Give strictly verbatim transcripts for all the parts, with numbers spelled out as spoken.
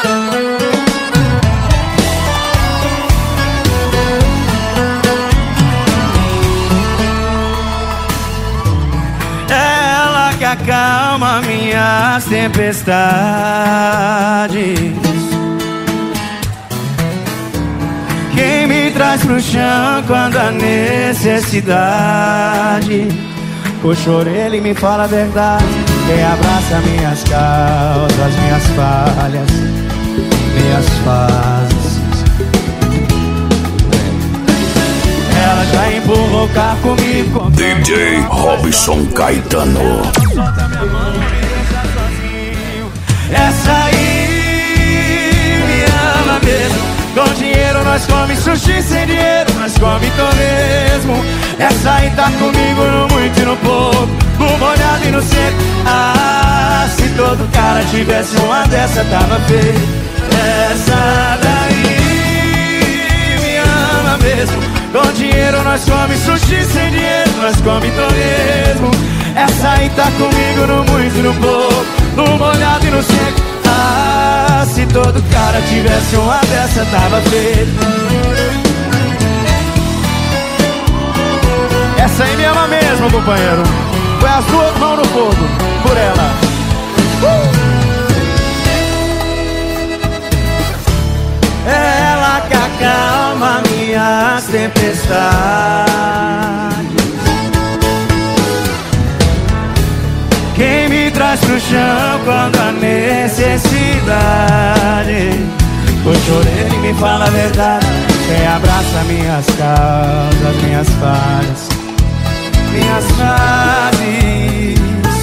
Ela que acalma minhas tempestades, quem me traz pro chão quando há necessidade. Puxa a orelha e me fala a verdade, quem abraça minhas causas, minhas falhas, minhas fases. Ela já empurrou o carro comigo. D J Robson Caetano. Solta minha mão e me deixa sozinho. Essa aí me ama mesmo. Com dinheiro nós come sushi, sem dinheiro nós come torresmo. Essa aí tá comigo no muito e no pouco, no molhado e no seco. Ah, se todo cara tivesse uma dessa tava feio. Essa daí me ama mesmo. Com dinheiro nós come sushi, sem dinheiro nós come torresmo. Essa aí tá comigo no muito e no pouco, no molhado e no seco. Ah, se todo cara tivesse uma dessa tava feito. Essa aí me ama mesmo, companheiro. Põe as duas mãos no fogo por ela. uh! Ela que acalma minhas tempestades, quem me traz pro chão quando há necessidade. Puxa a orelha e me fala a verdade, quem abraça minhas causas, minhas falhas, minhas fases.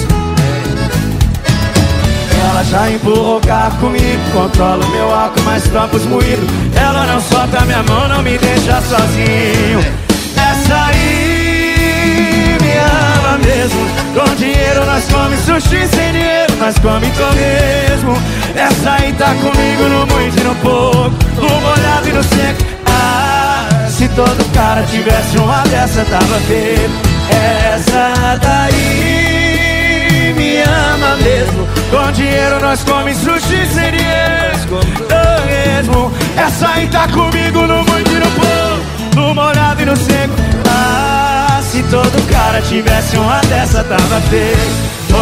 Ela já empurrou o carro comigo, controla o meu álcool, mas troca os moídos. Ela não solta minha mão, não me deixa sozinho. Essa aí me ama mesmo. Com dinheiro nós come sushi, sem dinheiro nós come torresmo. Essa aí tá comigo no muito e no pouco, no molhado e no seco. Ah, se todo cara tivesse uma dessa tava feito. Essa daí me ama mesmo. Com dinheiro nós come sushi, sem dinheiro torresmo. Essa aí tá comigo no muito e no pouco, no molhado e no seco. Ah, se todo cara tivesse uma dessa tava feito. Oh,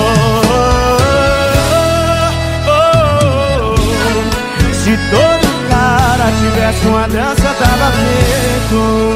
oh, oh, oh. Se todo cara tivesse uma dessa tava feito.